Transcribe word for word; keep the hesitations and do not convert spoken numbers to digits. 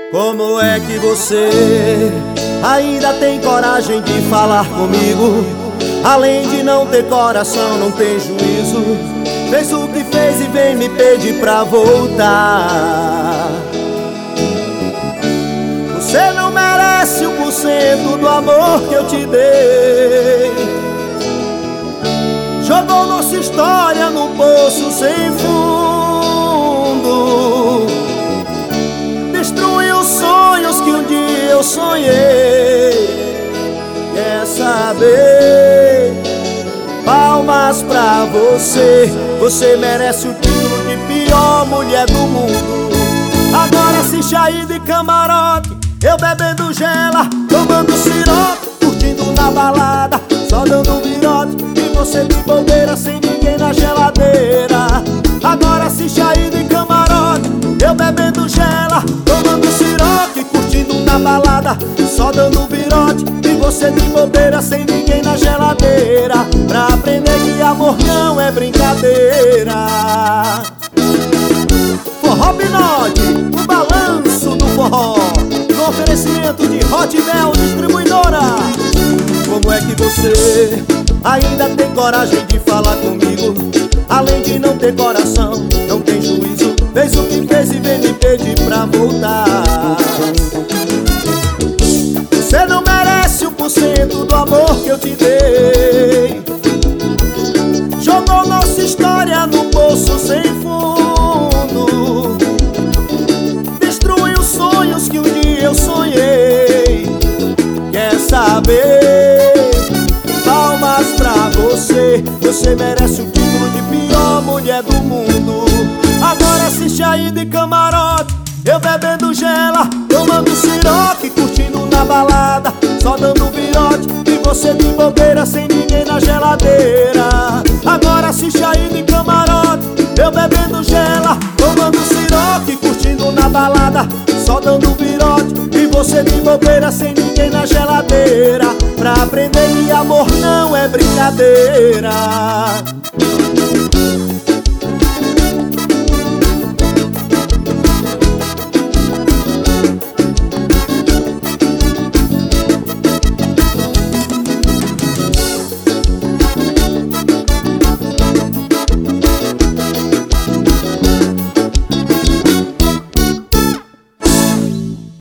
Como é que você ainda tem coragem de falar comigo? Além de não ter coração, não tem juízo. Fez o que fez e vem me pedir pra voltar. Você não merece um por cento do amor que eu te dei. Jogou nossa história no poço sem fundo. Destruiu os sonhos que um dia eu sonhei. Quer saber? Palmas pra você. Você merece o título de pior mulher do mundo. Agora assiste aí de camarote, eu bebendo gela, tomando sirope, curtindo na balada, só dando virote, e você de bobeira sem ninguém na geladeira. Agora assiste aí de camarote, eu bebendo gela, tomando sirope, curtindo na balada, só dando virote, e você de bobeira sem ninguém na geladeira. Pra aprender que amor não é brincadeira. Forró Pinote, o balanço do forró, no oferecimento de Hot Mel Distribuidora. Como é que você ainda tem coragem de falar comigo? Além de não ter coração, não tem juízo. Fez o que fez e vem me pedir pra voltar. Você não merece um por cento do amor que eu te dei. Jogou nossa história no poço sem fundo. Destruiu os sonhos que um dia eu sonhei. Quer saber? Palmas pra você. Você merece o título de pior mulher do mundo. Agora assiste aí de camarote, eu bebendo gela, tomando siroque, curtindo na balada, só dando virote, e você de bobeira sem ninguém na geladeira. Agora assiste aí de camarote, eu bebendo gela, tomando siroque, curtindo na balada, só dando virote, e você de bobeira sem ninguém na geladeira. Pra aprender que amor não é brincadeira.